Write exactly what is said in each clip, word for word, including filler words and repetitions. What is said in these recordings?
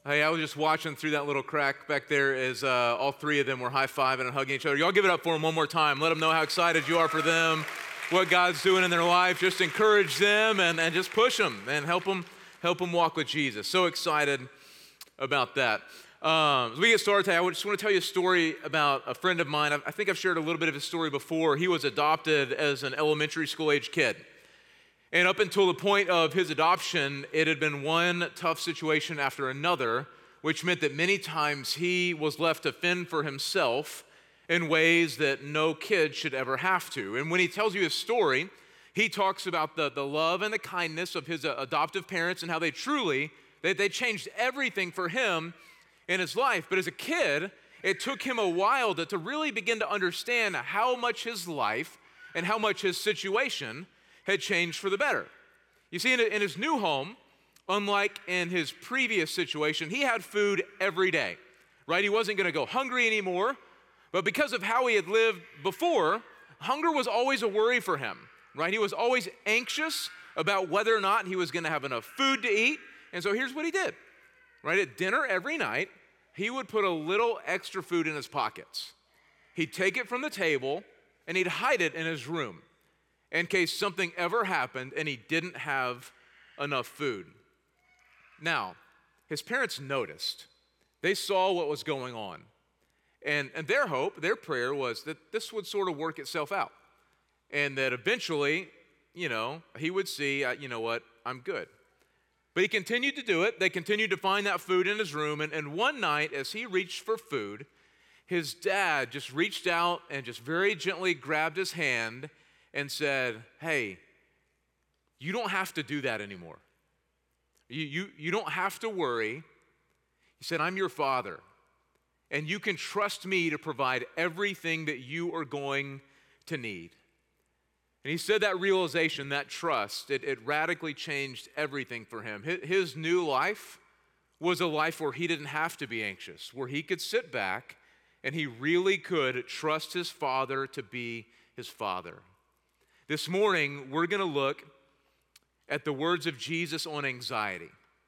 Hey, I was just watching through that little crack back there as uh, all three of them were high-fiving and hugging each other. Y'all give it up for them one more time. Let them know how excited you are for them, what God's doing in their life. Just encourage them and, and just push them and help them, help them walk with Jesus. So excited about that. Um, as we get started today, I just want to tell you a story about a friend of mine. I, I think I've shared a little bit of his story before. He was adopted as an elementary school-age kid. And up until the point of his adoption, it had been one tough situation after another, which meant that many times he was left to fend for himself in ways that no kid should ever have to. And when he tells you his story, he talks about the, the love and the kindness of his uh, adoptive parents and how they truly, they, they changed everything for him in his life. But as a kid, it took him a while to, to really begin to understand how much his life and how much his situation had changed for the better. You see, in, in his new home, unlike in his previous situation, he had food every day, right? He wasn't going to go hungry anymore, but because of how he had lived before, hunger was always a worry for him, right? He was always anxious about whether or not he was going to have enough food to eat, and so here's what he did, right? At dinner every night, he would put a little extra food in his pockets. He'd take it from the table, and he'd hide it in his room, in case something ever happened and he didn't have enough food. Now, his parents noticed. They saw what was going on. And, and their hope, their prayer was that this would sort of work itself out. And that eventually, you know, he would see, uh, you know what, I'm good. But he continued to do it. They continued to find that food in his room. And, and one night, as he reached for food, his dad just reached out and just very gently grabbed his hand and said, hey, you don't have to do that anymore. You, you, you don't have to worry. He said, I'm your father, and you can trust me to provide everything that you are going to need. And he said that realization, that trust, it, it radically changed everything for him. His, his new life was a life where he didn't have to be anxious, where he could sit back and he really could trust his father to be his father. This morning, we're going to look at the words of Jesus on anxiety.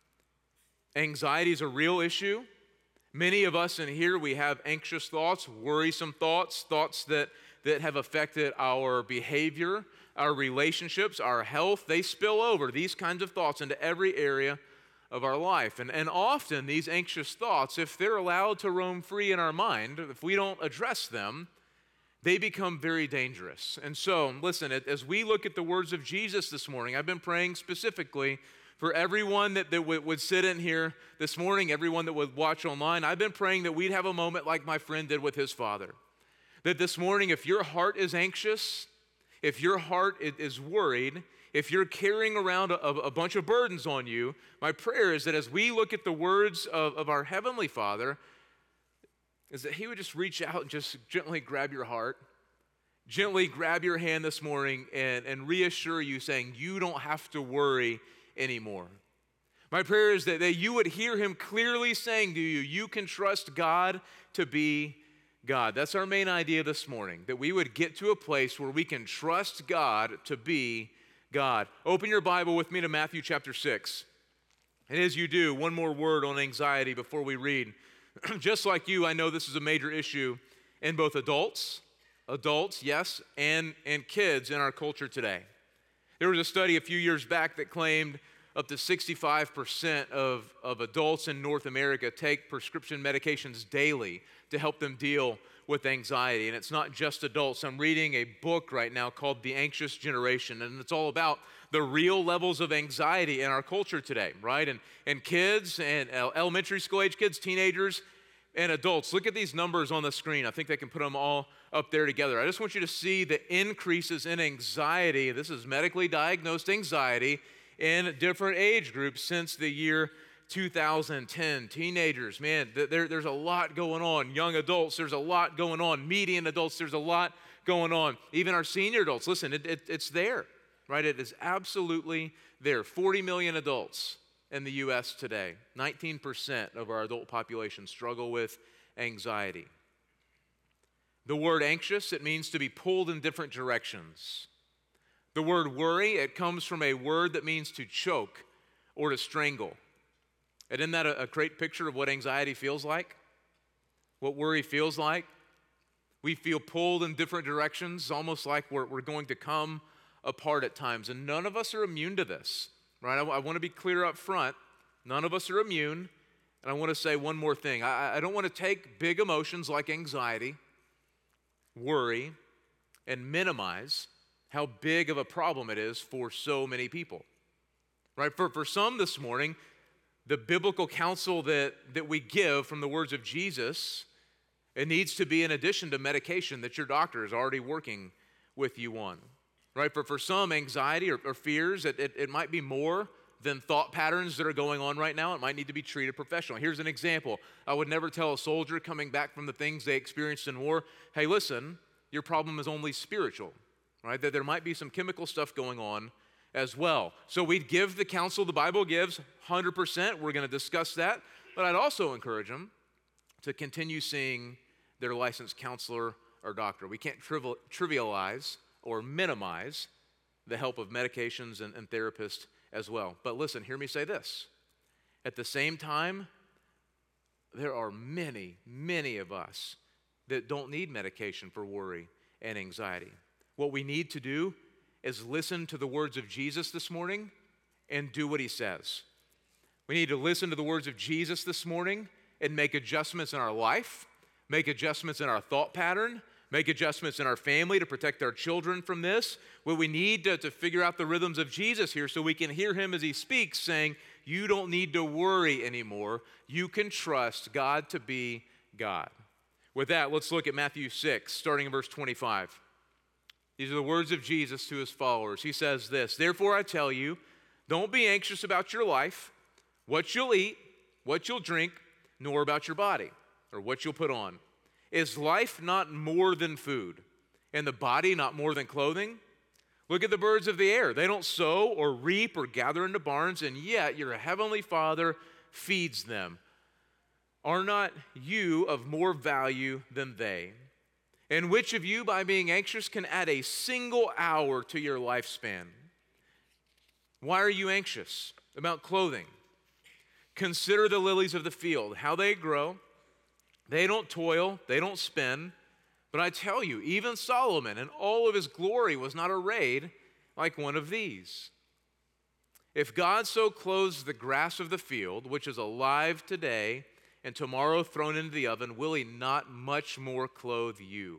Anxiety is a real issue. Many of us in here, we have anxious thoughts, worrisome thoughts, thoughts that, that have affected our behavior, our relationships, our health. They spill over, these kinds of thoughts, into every area of our life. And, and often, these anxious thoughts, if they're allowed to roam free in our mind, if we don't address them, they become very dangerous. And so, listen, as we look at the words of Jesus this morning, I've been praying specifically for everyone that, that would sit in here this morning, everyone that would watch online. I've been praying that we'd have a moment like my friend did with his father. That this morning, if your heart is anxious, if your heart is worried, if you're carrying around a, a bunch of burdens on you, my prayer is that as we look at the words of, of our Heavenly Father, is that he would just reach out and just gently grab your heart, gently grab your hand this morning and, and reassure you, saying you don't have to worry anymore. My prayer is that, that you would hear him clearly saying to you, you can trust God to be God. That's our main idea this morning, that we would get to a place where we can trust God to be God. Open your Bible with me to Matthew chapter six. And as you do, one more word on anxiety before we read. Just like you, I know this is a major issue in both adults, adults, yes, and, and kids in our culture today. There was a study a few years back that claimed up to sixty-five percent of, of adults in North America take prescription medications daily to help them deal with anxiety. And it's not just adults. I'm reading a book right now called The Anxious Generation, and it's all about the real levels of anxiety in our culture today, right? And, and kids and elementary school age kids, teenagers, and adults. Look at these numbers on the screen. I think they can put them all up there together. I just want you to see the increases in anxiety. This is medically diagnosed anxiety in different age groups since the year two thousand ten. Teenagers, man, there, there's a lot going on. Young adults, there's a lot going on. Median adults, there's a lot going on. Even our senior adults, listen, it, it, it's there, right? It is absolutely there. forty million adults in the U S today. nineteen percent of our adult population struggle with anxiety. The word anxious, it means to be pulled in different directions. The word worry, it comes from a word that means to choke or to strangle. And isn't that a, a great picture of what anxiety feels like? What worry feels like? We feel pulled in different directions, almost like we're, we're going to come apart at times. And none of us are immune to this, right? I, I want to be clear up front. None of us are immune. And I want to say one more thing. I, I don't want to take big emotions like anxiety, worry, and minimize how big of a problem it is for so many people, right? For, for some this morning, the biblical counsel that, that we give from the words of Jesus, it needs to be in addition to medication that your doctor is already working with you on, right? For, for some, anxiety or, or fears, it, it, it might be more than thought patterns that are going on right now. It might need to be treated professionally. Here's an example. I would never tell a soldier coming back from the things they experienced in war, hey, listen, your problem is only spiritual, right? That there might be some chemical stuff going on as well. So we'd give the counsel the Bible gives, one hundred percent. We're going to discuss that. But I'd also encourage them to continue seeing their licensed counselor or doctor. We can't trivial, trivialize or minimize the help of medications and, and therapists as well. But listen, hear me say this. At the same time, there are many, many of us that don't need medication for worry and anxiety. What we need to do is listen to the words of Jesus this morning and do what he says. We need to listen to the words of Jesus this morning and make adjustments in our life, make adjustments in our thought pattern, make adjustments in our family to protect our children from this. Well, we need to, to figure out the rhythms of Jesus here so we can hear him as he speaks saying, you don't need to worry anymore. You can trust God to be God. With that, let's look at Matthew six, starting in verse twenty-five. These are the words of Jesus to his followers. He says this, therefore I tell you, don't be anxious about your life, what you'll eat, what you'll drink, nor about your body, or what you'll put on. Is life not more than food, and the body not more than clothing? Look at the birds of the air. They don't sow or reap or gather into barns, and yet your heavenly Father feeds them. Are not you of more value than they? And which of you, by being anxious, can add a single hour to your lifespan? Why are you anxious about clothing? Consider the lilies of the field, how they grow. They don't toil, they don't spin. But I tell you, even Solomon in all of his glory was not arrayed like one of these. If God so clothes the grass of the field, which is alive today, and tomorrow thrown into the oven, will he not much more clothe you,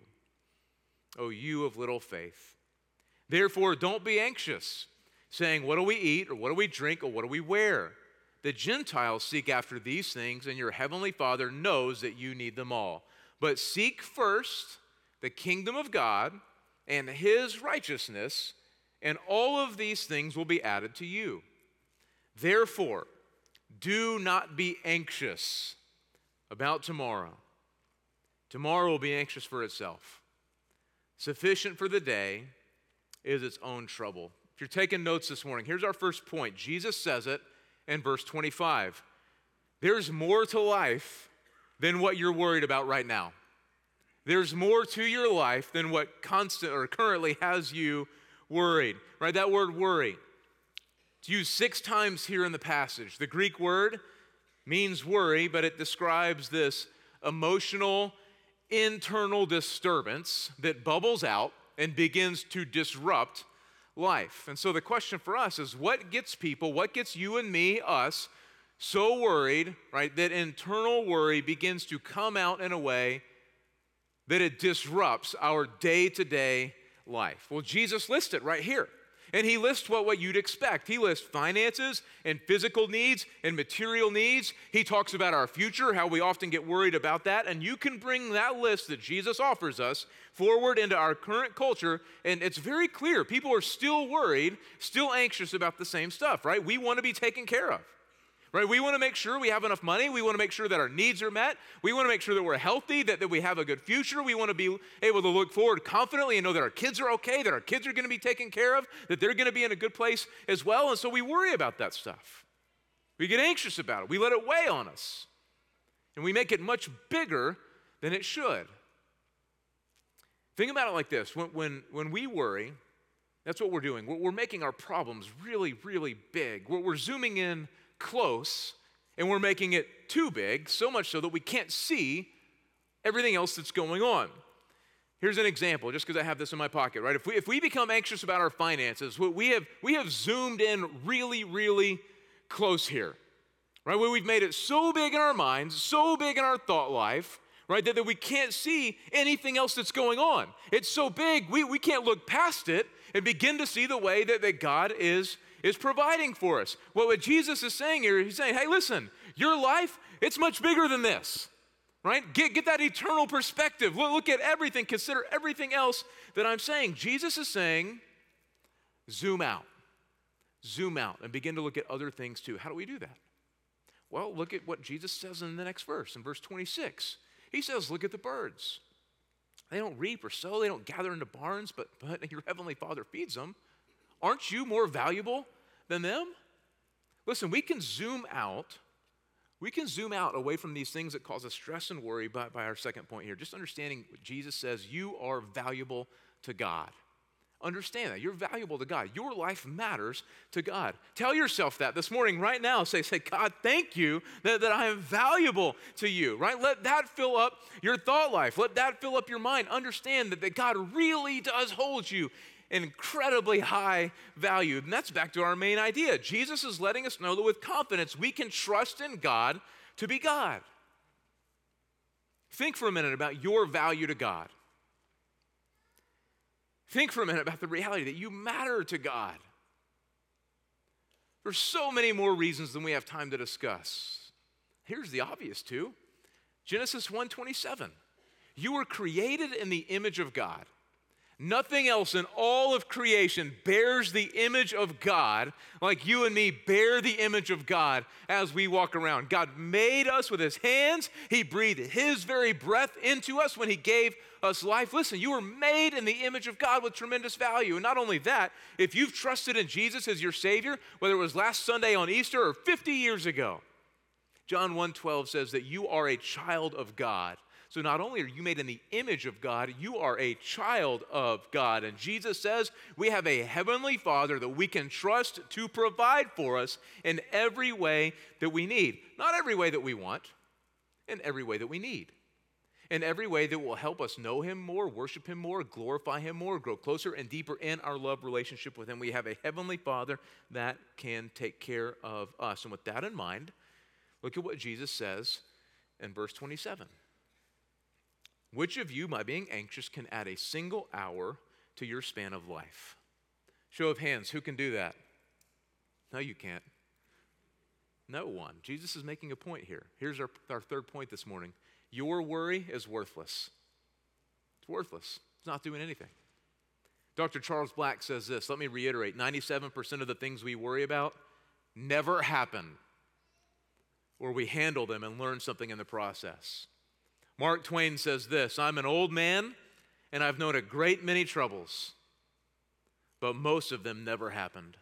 O you of little faith? Therefore, don't be anxious, saying, what do we eat, or what do we drink, or what do we wear? The Gentiles seek after these things, and your heavenly Father knows that you need them all. But seek first the kingdom of God and his righteousness, and all of these things will be added to you. Therefore, do not be anxious about tomorrow. Tomorrow will be anxious for itself. Sufficient for the day is its own trouble. If you're taking notes this morning, here's our first point. Jesus says it in verse twenty-five. There's more to life than what you're worried about right now. There's more to your life than what constant or currently has you worried. Right? That word worry. It's used six times here in the passage. The Greek word means worry, but it describes this emotional, internal disturbance that bubbles out and begins to disrupt life. And so the question for us is, what gets people, what gets you and me, us, so worried, right, that internal worry begins to come out in a way that it disrupts our day-to-day life? Well, Jesus lists it right here. And he lists what, what you'd expect. He lists finances and physical needs and material needs. He talks about our future, how we often get worried about that. And you can bring that list that Jesus offers us forward into our current culture, and it's very clear. People are still worried, still anxious about the same stuff, right? We want to be taken care of. Right? We want to make sure we have enough money. We want to make sure that our needs are met. We want to make sure that we're healthy, that, that we have a good future. We want to be able to look forward confidently and know that our kids are okay, that our kids are going to be taken care of, that they're going to be in a good place as well. And so we worry about that stuff. We get anxious about it. We let it weigh on us. And we make it much bigger than it should. Think about it like this. When, when, when we worry, that's what we're doing. We're, we're making our problems really, really big. We're, we're zooming in close And we're making it too big, so much so that we can't see everything else that's going on. Here's an example, just because I have this in my pocket, right? If we, if we become anxious about our finances, we have, we have zoomed in really, really close here, right? Where we've made it so big in our minds, so big in our thought life, right, that, that we can't see anything else that's going on. It's so big, we, we can't look past it and begin to see the way that, that God is, is providing for us. Well, what Jesus is saying here, he's saying, hey, listen, your life, it's much bigger than this. Right? Get, get that eternal perspective. Look, look at everything. Consider everything else that I'm saying. Jesus is saying, zoom out. Zoom out and begin to look at other things too. How do we do that? Well, look at what Jesus says in the next verse, in verse twenty-six. He says, look at the birds. They don't reap or sow. They don't gather into barns, but, but your heavenly Father feeds them. Aren't you more valuable than them? Listen, we can zoom out We can zoom out away from these things that cause us stress and worry by, by our second point here. Just understanding what Jesus says, you are valuable to God. Understand that. You're valuable to God. Your life matters to God. Tell yourself that this morning, right now. Say, say God, thank you that, that I am valuable to you, right? Let that fill up your thought life. Let that fill up your mind. Understand that, that God really does hold you incredibly high value. And that's back to our main idea. Jesus is letting us know that with confidence we can trust in God to be God. Think for a minute about your value to God. Think for a minute about the reality that you matter to God. There's so many more reasons than we have time to discuss. Here's the obvious two. Genesis one twenty-seven. You were created in the image of God. Nothing else in all of creation bears the image of God like you and me bear the image of God as we walk around. God made us with his hands. He breathed his very breath into us when he gave us life. Listen, you were made in the image of God with tremendous value. And not only that, if you've trusted in Jesus as your Savior, whether it was last Sunday on Easter or fifty years ago, John one twelve says that you are a child of God. So not only are you made in the image of God, you are a child of God. And Jesus says we have a heavenly Father that we can trust to provide for us in every way that we need. Not every way that we want, in every way that we need. In every way that will help us know him more, worship him more, glorify him more, grow closer and deeper in our love relationship with him. We have a heavenly Father that can take care of us. And with that in mind, look at what Jesus says in verse twenty-seven. Which of you, by being anxious, can add a single hour to your span of life? Show of hands, who can do that? No, you can't. No one. Jesus is making a point here. Here's our, our third point this morning. Your worry is worthless. It's worthless. It's not doing anything. Doctor Charles Black says this. Let me reiterate. ninety-seven percent of the things we worry about never happen, or we handle them and learn something in the process. Mark Twain says this, I'm an old man and I've known a great many troubles, but most of them never happened.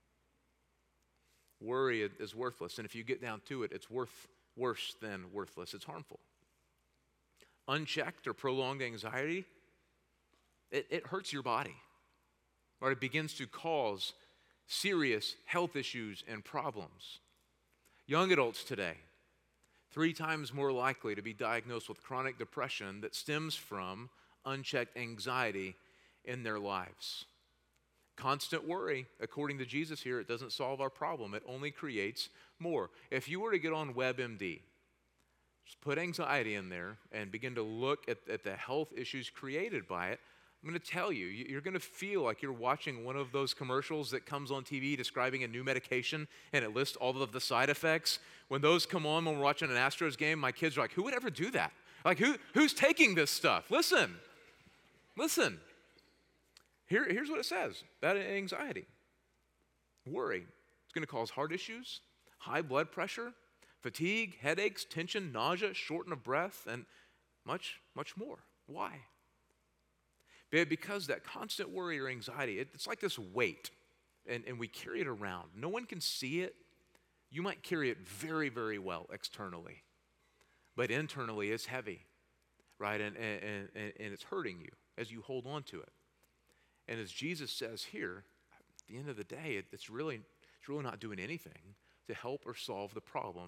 Worry is worthless, and if you get down to it, it's worth worse than worthless. It's harmful. Unchecked or prolonged anxiety, it, it hurts your body, or it begins to cause serious health issues and problems. Young adults today, three times more likely to be diagnosed with chronic depression that stems from unchecked anxiety in their lives. Constant worry, according to Jesus here, it doesn't solve our problem. It only creates more. If you were to get on WebMD, just put anxiety in there and begin to look at, at the health issues created by it, I'm going to tell you, you're going to feel like you're watching one of those commercials that comes on T V describing a new medication and it lists all of the side effects. When those come on when we're watching an Astros game, my kids are like, who would ever do that? Like, who, who's taking this stuff? Listen, listen. Here, here's what it says about anxiety. Worry. It's going to cause heart issues, high blood pressure, fatigue, headaches, tension, nausea, shortness of breath, and much, much more. Why? Because that constant worry or anxiety, it, it's like this weight, and, and we carry it around. No one can see it. You might carry it very, very well externally, but internally it's heavy, right? And, and, and, and it's hurting you as you hold on to it. And as Jesus says here, at the end of the day, it, it's really, it's really not doing anything to help or solve the problem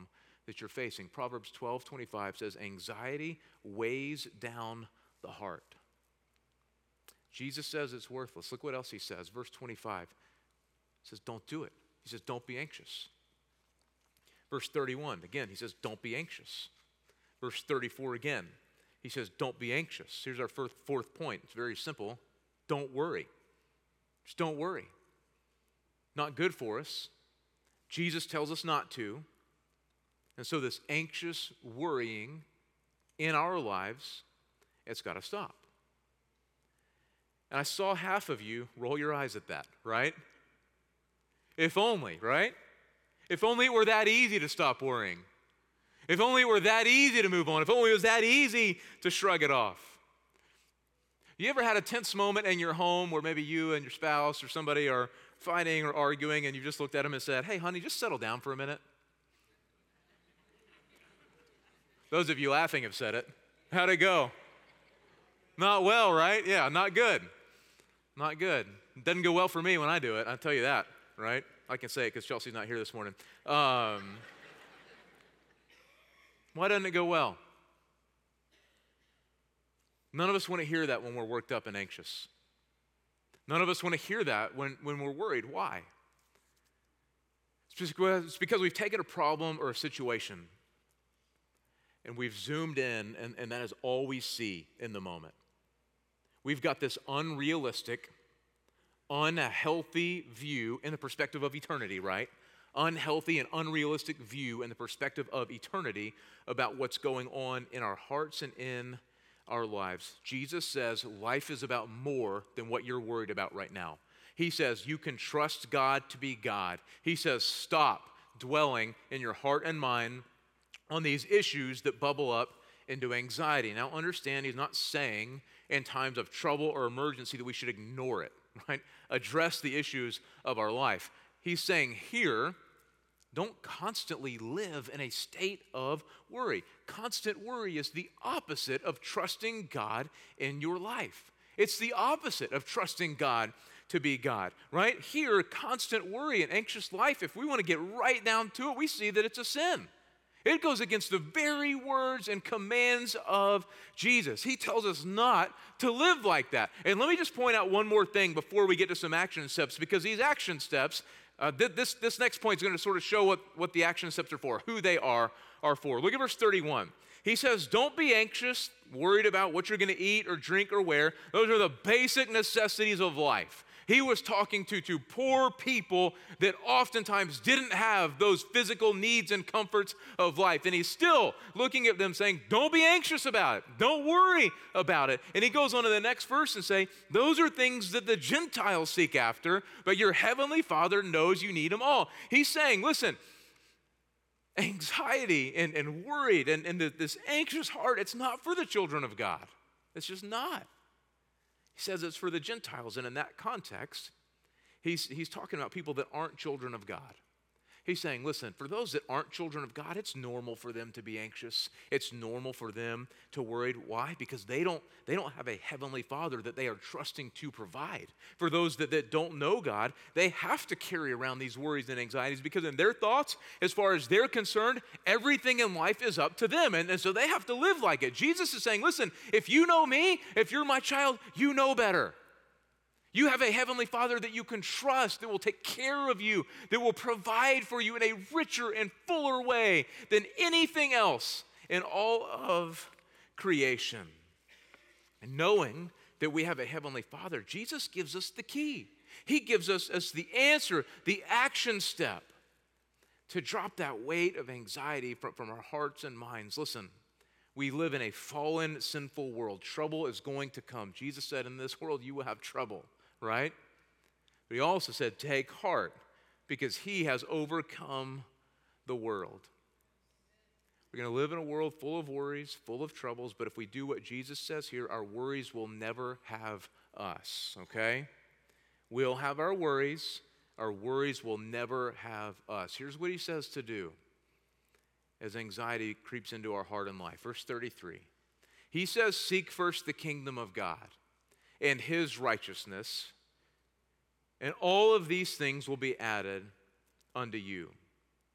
that you're facing. Proverbs twelve twenty-five says, anxiety weighs down the heart. Jesus says it's worthless. Look what else he says. Verse twenty-five says, don't do it. He says, don't be anxious. Verse thirty-one, again, he says, don't be anxious. Verse thirty-four again, he says, don't be anxious. Here's our fourth, fourth point. It's very simple. Don't worry. Just don't worry. Not good for us. Jesus tells us not to. And so this anxious worrying in our lives, it's got to stop. And I saw half of you roll your eyes at that, right? If only, right? If only it were that easy to stop worrying. If only it were that easy to move on. If only it was that easy to shrug it off. You ever had a tense moment in your home where maybe you and your spouse or somebody are fighting or arguing and you just looked at them and said, hey, honey, just settle down for a minute? Those of you laughing have said it. How'd it go? Not well, right? Yeah, not good. Not good. It doesn't go well for me when I do it, I'll tell you that, right? I can say it because Chelsea's not here this morning. Um, why doesn't it go well? None of us want to hear that when we're worked up and anxious. None of us want to hear that when, when we're worried. Why? It's because, it's because we've taken a problem or a situation and we've zoomed in, and, and that is all we see in the moment. We've got this unrealistic, unhealthy view in the perspective of eternity, right? Unhealthy and unrealistic view in the perspective of eternity about what's going on in our hearts and in our lives. Jesus says life is about more than what you're worried about right now. He says you can trust God to be God. He says stop dwelling in your heart and mind on these issues that bubble up into anxiety. Now understand, he's not saying in times of trouble or emergency that we should ignore it, right? Address the issues of our life. He's saying here, don't constantly live in a state of worry. Constant worry is the opposite of trusting God in your life. It's the opposite of trusting God to be God, right? Here, constant worry and anxious life, if we want to get right down to it, we see that it's a sin. It goes against the very words and commands of Jesus. He tells us not to live like that. And let me just point out one more thing before we get to some action steps, because these action steps, uh, th- this, this next point is going to sort of show what, what the action steps are for, who they are, are for. Look at verse thirty-one. He says, don't be anxious, worried about what you're going to eat or drink or wear. Those are the basic necessities of life. He was talking to, to poor people that oftentimes didn't have those physical needs and comforts of life. And he's still looking at them saying, don't be anxious about it. Don't worry about it. And he goes on to the next verse and say, those are things that the Gentiles seek after, but your heavenly Father knows you need them all. He's saying, listen, anxiety and, and worried and, and the, this anxious heart, it's not for the children of God. It's just not. He says it's for the Gentiles, and in that context, he's, he's talking about people that aren't children of God. He's saying, listen, for those that aren't children of God, it's normal for them to be anxious. It's normal for them to worry. Why? Because they don't, they don't have a heavenly Father that they are trusting to provide. For those that, that don't know God, they have to carry around these worries and anxieties because in their thoughts, as far as they're concerned, everything in life is up to them. And, and so they have to live like it. Jesus is saying, listen, if you know me, if you're my child, you know better. You have a heavenly Father that you can trust, that will take care of you, that will provide for you in a richer and fuller way than anything else in all of creation. And knowing that we have a heavenly Father, Jesus gives us the key. He gives us as the answer, the action step to drop that weight of anxiety from, from our hearts and minds. Listen, we live in a fallen, sinful world. Trouble is going to come. Jesus said, in this world you will have trouble. Right? But he also said, take heart, because he has overcome the world. We're going to live in a world full of worries, full of troubles, but if we do what Jesus says here, our worries will never have us, okay? We'll have our worries. Our worries will never have us. Here's what he says to do as anxiety creeps into our heart and life. Verse thirty-three. He says, seek first the kingdom of God and his righteousness, and all of these things will be added unto you.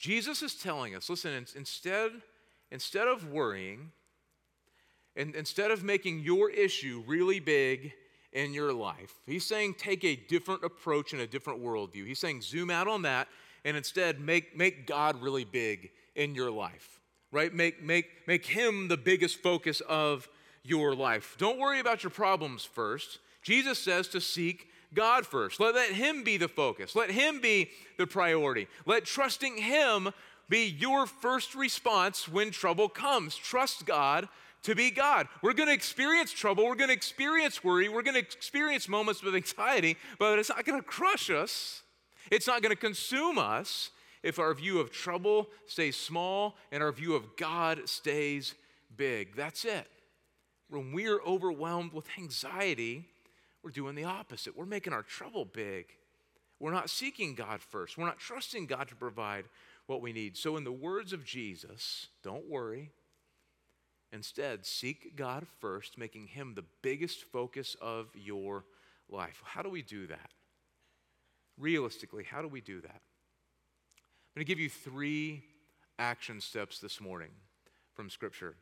Jesus is telling us, listen, in- instead, instead of worrying, and instead of making your issue really big in your life, he's saying take a different approach and a different worldview. He's saying zoom out on that and instead make, make God really big in your life, right? Make, make, make him the biggest focus of your life. Don't worry about your problems first. Jesus says to seek God first. Let, let him be the focus. Let him be the priority. Let trusting him be your first response when trouble comes. Trust God to be God. We're going to experience trouble. We're going to experience worry. We're going to experience moments of anxiety, but it's not going to crush us. It's not going to consume us if our view of trouble stays small and our view of God stays big. That's it. When we're overwhelmed with anxiety, we're doing the opposite. We're making our trouble big. We're not seeking God first. We're not trusting God to provide what we need. So in the words of Jesus, don't worry. Instead, seek God first, making him the biggest focus of your life. How do we do that? Realistically, how do we do that? I'm going to give you three action steps this morning from Scripture.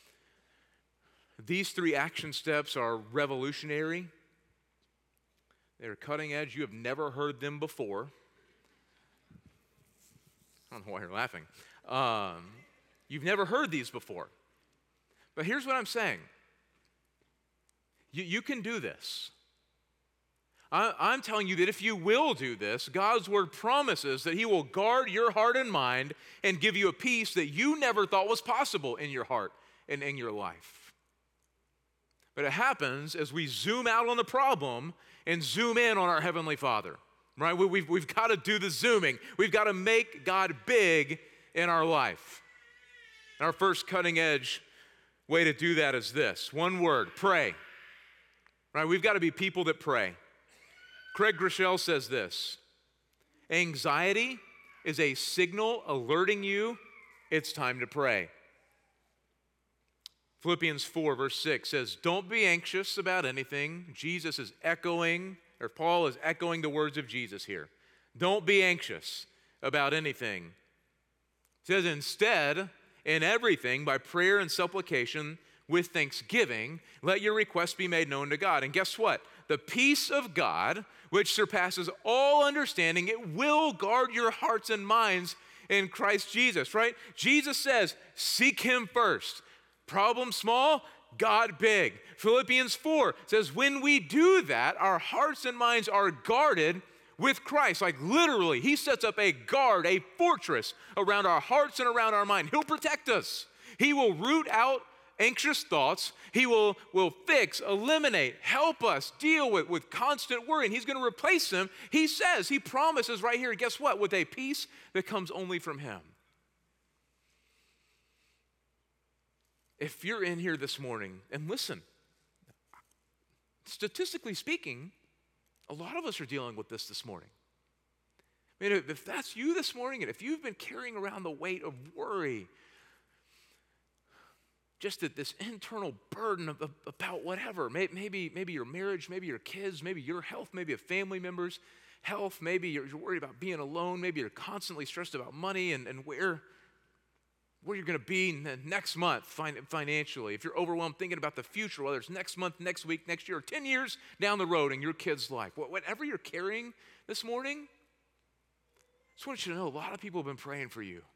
These three action steps are revolutionary. They're cutting edge. You have never heard them before. I don't know why you're laughing. Um, you've never heard these before. But here's what I'm saying. You, you can do this. I, I'm telling you that if you will do this, God's word promises that he will guard your heart and mind and give you a peace that you never thought was possible in your heart and in your life. But it happens as we zoom out on the problem and zoom in on our Heavenly Father, right? We, we've, we've got to do the zooming. We've got to make God big in our life. And our first cutting edge way to do that is this. One word, pray. Right? We've got to be people that pray. Craig Groeschel says this: anxiety is a signal alerting you it's time to pray. Philippians four verse six says, don't be anxious about anything. Jesus is echoing, or Paul is echoing the words of Jesus here. Don't be anxious about anything. It says instead, in everything, by prayer and supplication, with thanksgiving, let your requests be made known to God. And guess what? The peace of God, which surpasses all understanding, it will guard your hearts and minds in Christ Jesus, right? Jesus says, seek him first. Problem small, God big. Philippians four says, when we do that, our hearts and minds are guarded with Christ. Like literally, he sets up a guard, a fortress around our hearts and around our mind. He'll protect us. He will root out anxious thoughts. He will, will fix, eliminate, help us deal with, with constant worry, and he's going to replace them. He says, he promises right here, guess what? With a peace that comes only from him. If you're in here this morning, and listen, statistically speaking, a lot of us are dealing with this this morning. I mean, if that's you this morning, and if you've been carrying around the weight of worry, just that this internal burden of, of, about whatever, maybe, maybe your marriage, maybe your kids, maybe your health, maybe a family member's health, maybe you're, you're worried about being alone, maybe you're constantly stressed about money and, and where, where you're going to be next month financially. If you're overwhelmed thinking about the future, whether it's next month, next week, next year, or ten years down the road in your kid's life, whatever you're carrying this morning, I just want you to know a lot of people have been praying for you.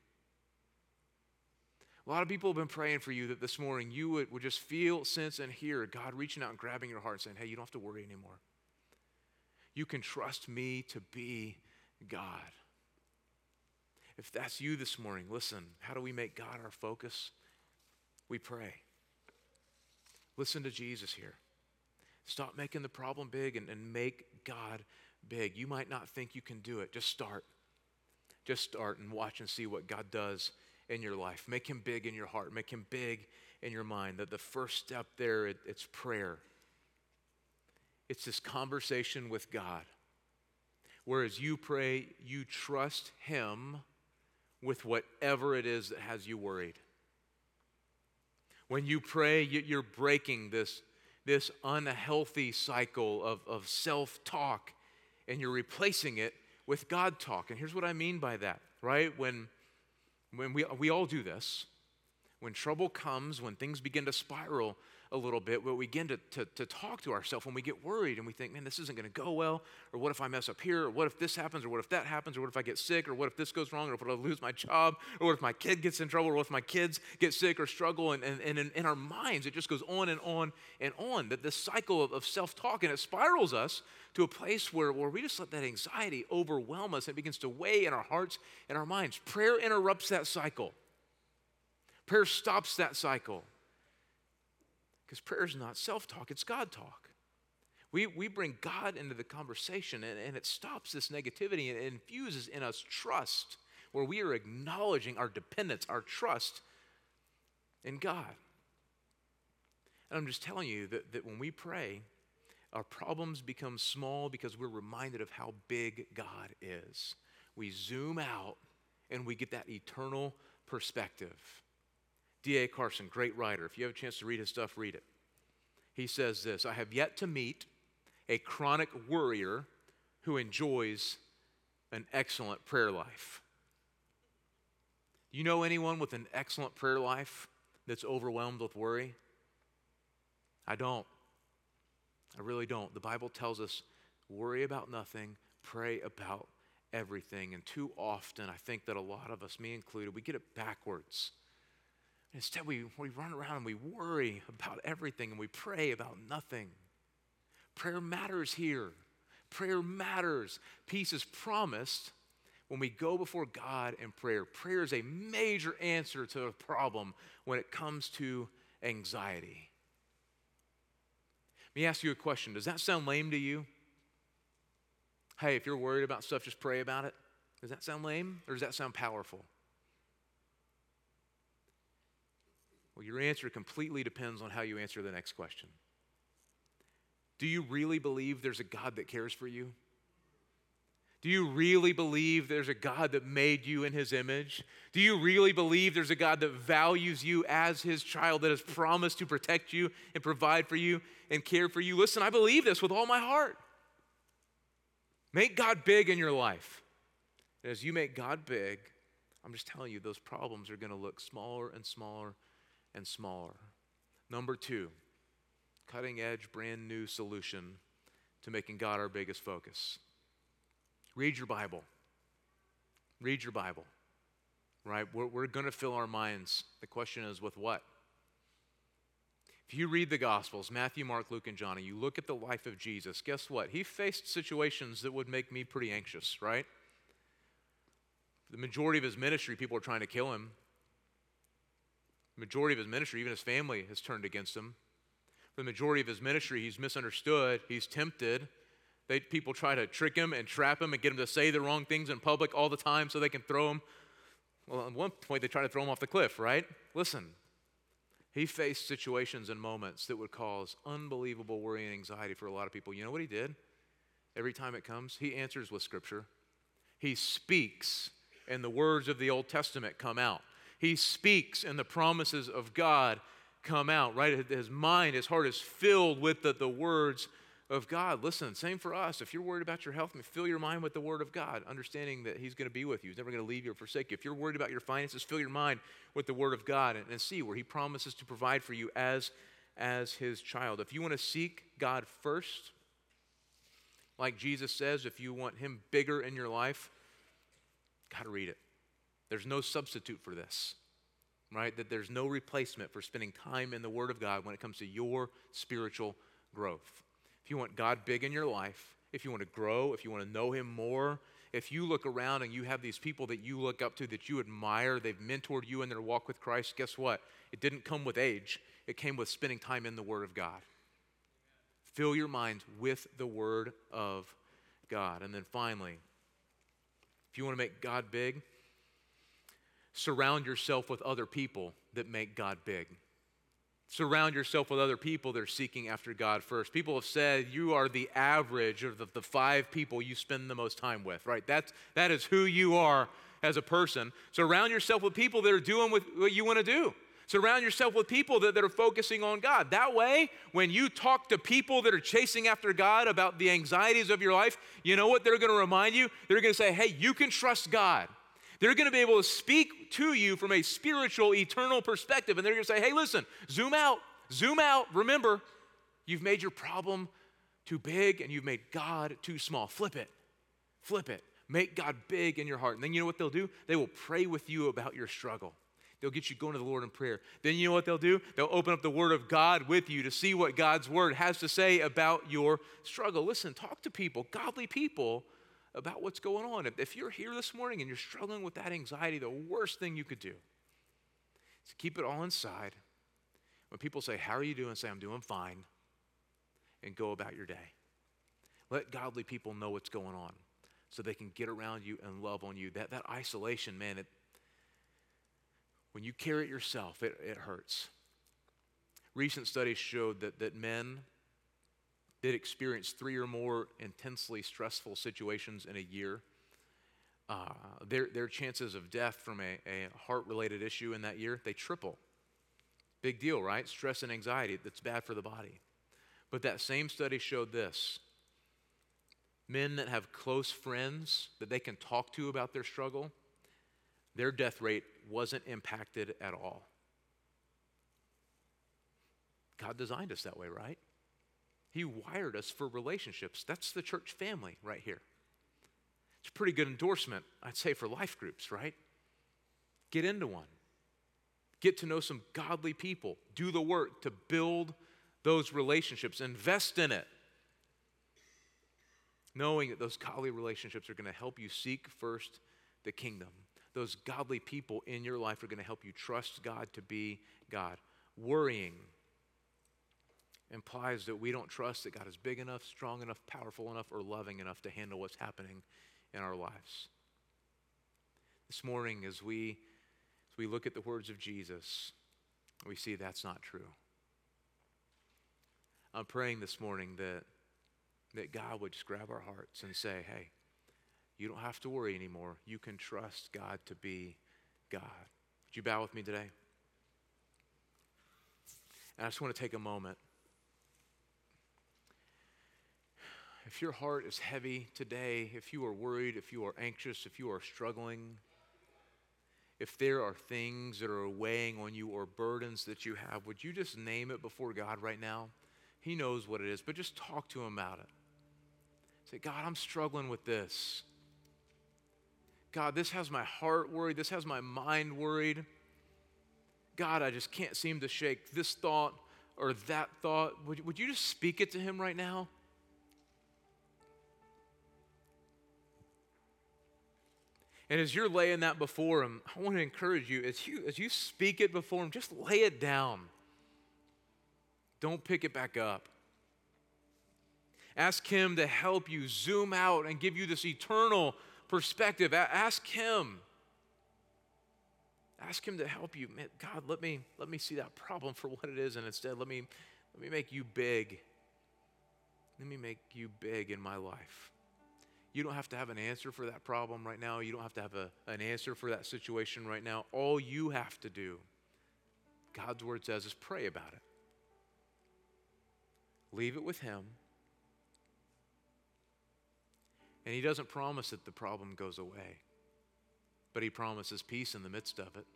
A lot of people have been praying for you that this morning you would, would just feel, sense, and hear God reaching out and grabbing your heart and saying, hey, you don't have to worry anymore. You can trust me to be God. If that's you this morning, listen, how do we make God our focus? We pray. Listen to Jesus here. Stop making the problem big and, and make God big. You might not think you can do it. Just start. Just start and watch and see what God does in your life. Make him big in your heart. Make him big in your mind. That the first step there, it, it's prayer. It's this conversation with God. Whereas you pray, you trust him with whatever it is that has you worried. When you pray, you're breaking this, this unhealthy cycle of, of self-talk, and you're replacing it with God talk. And here's what I mean by that, right? When When we, we all do this. When trouble comes, when things begin to spiral a little bit, we begin to, to, to talk to ourselves when we get worried and we think, man, this isn't going to go well, or what if I mess up here, or what if this happens, or what if that happens, or what if I get sick, or what if this goes wrong, or what if I lose my job, or what if my kid gets in trouble, or what if my kids get sick or struggle, and, and, and in, in our minds, it just goes on and on and on, that this cycle of, of self-talk, and it spirals us to a place where, where we just let that anxiety overwhelm us, and it begins to weigh in our hearts and our minds. Prayer interrupts that cycle. Prayer stops that cycle. Because prayer is not self-talk, it's God talk. We, we bring God into the conversation, and, and it stops this negativity, and it infuses in us trust, where we are acknowledging our dependence, our trust in God. And I'm just telling you that, that when we pray, our problems become small because we're reminded of how big God is. We zoom out, and we get that eternal perspective. D A Carson, great writer. If you have a chance to read his stuff, read it. He says this: I have yet to meet a chronic worrier who enjoys an excellent prayer life. You know anyone with an excellent prayer life that's overwhelmed with worry? I don't. I really don't. The Bible tells us, worry about nothing, pray about everything. And too often, I think that a lot of us, me included, we get it backwards. Instead, we, we run around and we worry about everything and we pray about nothing. Prayer matters here. Prayer matters. Peace is promised when we go before God in prayer. Prayer is a major answer to a problem when it comes to anxiety. Let me ask you a question. Does that sound lame to you? Hey, if you're worried about stuff, just pray about it. Does that sound lame, or does that sound powerful? Well, your answer completely depends on how you answer the next question. Do you really believe there's a God that cares for you? Do you really believe there's a God that made you in his image? Do you really believe there's a God that values you as his child, that has promised to protect you and provide for you and care for you? Listen, I believe this with all my heart. Make God big in your life. And as you make God big, I'm just telling you, those problems are going to look smaller and smaller and smaller. Number two, cutting edge, brand new solution to making God our biggest focus. Read your Bible. Read your Bible, right? We're, we're going to fill our minds. The question is, with what? If you read the Gospels, Matthew, Mark, Luke, and John, and you look at the life of Jesus, guess what? He faced situations that would make me pretty anxious, right? The majority of his ministry, people are trying to kill him. The majority of his ministry, even his family, has turned against him. For the majority of his ministry, he's misunderstood, he's tempted. They, people try to trick him and trap him and get him to say the wrong things in public all the time so they can throw him. Well, at one point, they try to throw him off the cliff, right? Listen, he faced situations and moments that would cause unbelievable worry and anxiety for a lot of people. You know what he did? Every time it comes, he answers with Scripture. He speaks, and the words of the Old Testament come out. He speaks, and the promises of God come out, right? His mind, his heart is filled with the, the words of God. Listen, same for us. If you're worried about your health, fill your mind with the word of God, understanding that he's going to be with you. He's never going to leave you or forsake you. If you're worried about your finances, fill your mind with the word of God and, and see where he promises to provide for you as, as his child. If you want to seek God first, like Jesus says, if you want him bigger in your life, got to read it. There's no substitute for this, right? That there's no replacement for spending time in the Word of God when it comes to your spiritual growth. If you want God big in your life, if you want to grow, if you want to know him more, if you look around and you have these people that you look up to, that you admire, they've mentored you in their walk with Christ, guess what? It didn't come with age. It came with spending time in the Word of God. Fill your mind with the Word of God. And then finally, if you want to make God big, surround yourself with other people that make God big. Surround yourself with other people that are seeking after God first. People have said you are the average of the, the five people you spend the most time with, right? That's, that is who you are as a person. Surround yourself with people that are doing what, what you want to do. Surround yourself with people that, that are focusing on God. That way, when you talk to people that are chasing after God about the anxieties of your life, you know what they're going to remind you? They're going to say, hey, you can trust God. They're going to be able to speak to you from a spiritual, eternal perspective. And they're going to say, hey, listen, zoom out, zoom out. Remember, you've made your problem too big and you've made God too small. Flip it, flip it. Make God big in your heart. And then you know what they'll do? They will pray with you about your struggle. They'll get you going to the Lord in prayer. Then you know what they'll do? They'll open up the Word of God with you to see what God's Word has to say about your struggle. Listen, talk to people, godly people, about what's going on. If you're here this morning and you're struggling with that anxiety, the worst thing you could do is to keep it all inside. When people say, how are you doing? Say, I'm doing fine. And go about your day. Let godly people know what's going on so they can get around you and love on you. That, that isolation, man, it, when you carry it yourself, it, it hurts. Recent studies showed that, that men that experience three or more intensely stressful situations in a year, uh, their, their chances of death from a, a heart-related issue in that year, they triple. Big deal, right? Stress and anxiety, that's bad for the body. But that same study showed this. Men that have close friends that they can talk to about their struggle, their death rate wasn't impacted at all. God designed us that way, right? He wired us for relationships. That's the church family right here. It's a pretty good endorsement, I'd say, for life groups, right? Get into one. Get to know some godly people. Do the work to build those relationships. Invest in it. Knowing that those godly relationships are going to help you seek first the kingdom. Those godly people in your life are going to help you trust God to be God. Worrying implies that we don't trust that God is big enough, strong enough, powerful enough, or loving enough to handle what's happening in our lives. This morning, as we, as we look at the words of Jesus, we see that's not true. I'm praying this morning that, that God would just grab our hearts and say, hey, you don't have to worry anymore. You can trust God to be God. Would you bow with me today? And I just want to take a moment. If your heart is heavy today, if you are worried, if you are anxious, if you are struggling, if there are things that are weighing on you or burdens that you have, would you just name it before God right now? He knows what it is, but just talk to him about it. Say, God, I'm struggling with this. God, this has my heart worried. This has my mind worried. God, I just can't seem to shake this thought or that thought. Would, would you just speak it to him right now? And as you're laying that before him, I want to encourage you, as you, as you speak it before him, just lay it down. Don't pick it back up. Ask him to help you zoom out and give you this eternal perspective. Ask him. Ask him to help you. Man, God, let me, let me see that problem for what it is, and instead let me, let me make you big. Let me make you big in my life. You don't have to have an answer for that problem right now. You don't have to have a, an answer for that situation right now. All you have to do, God's word says, is pray about it. Leave it with him. And he doesn't promise that the problem goes away, but he promises peace in the midst of it.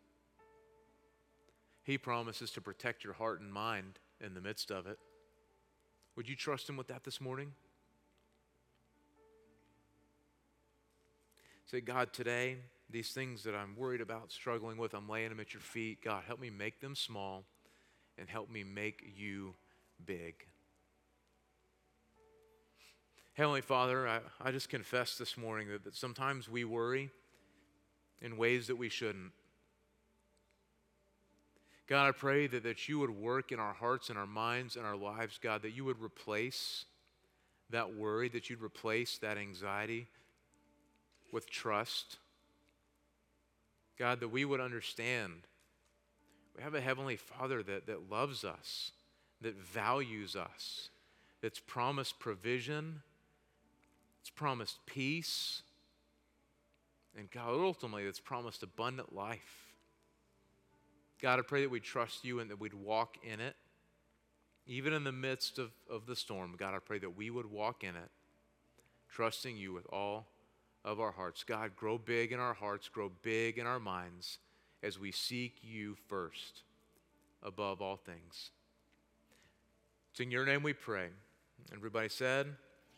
He promises to protect your heart and mind in the midst of it. Would you trust him with that this morning? Say, God, today, these things that I'm worried about, struggling with, I'm laying them at your feet. God, help me make them small and help me make you big. Heavenly Father, I, I just confess this morning that, that sometimes we worry in ways that we shouldn't. God, I pray that, that you would work in our hearts and our minds and our lives, God, that you would replace that worry, that you'd replace that anxiety with trust. God, that we would understand we have a Heavenly Father that, that loves us, that values us, that's promised provision, it's promised peace, and God, ultimately, that's promised abundant life. God, I pray that we'd trust you and that we'd walk in it, even in the midst of, of the storm. God, I pray that we would walk in it, trusting you with all of our hearts. God, grow big in our hearts, grow big in our minds as we seek you first above all things. It's in your name we pray. Everybody said,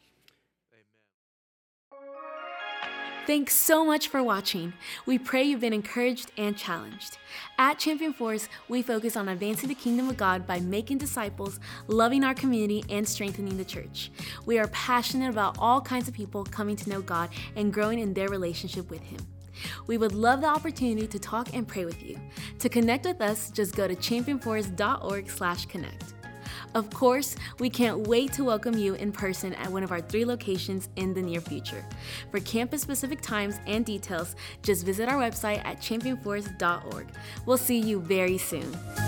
Thanks so much for watching. We pray you've been encouraged and challenged. At Champion Force, we focus on advancing the kingdom of God by making disciples, loving our community, and strengthening the church. We are passionate about all kinds of people coming to know God and growing in their relationship with Him. We would love the opportunity to talk and pray with you. To connect with us, just go to champion force dot org slash connect. Of course, we can't wait to welcome you in person at one of our three locations in the near future. For campus-specific times and details, just visit our website at champion force dot org. We'll see you very soon.